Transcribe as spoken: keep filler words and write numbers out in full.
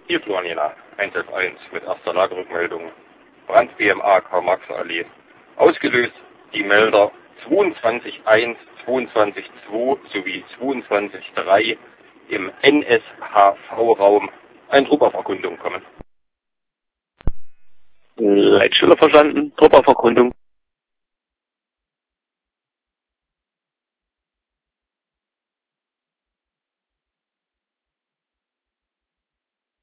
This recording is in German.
Hier Floriana, eins elf eins mit erster Lagerrückmeldung. Brand B M A Karl-Marx-Allee. Ausgelöst die Melder zweiundzwanzig eins, zweiundzwanzig zwei sowie zweiundzwanzig drei im N S H V-Raum. Ein Trupp auf Erkundung kommen. Leitstelle verstanden, Trupp auf Erkundung.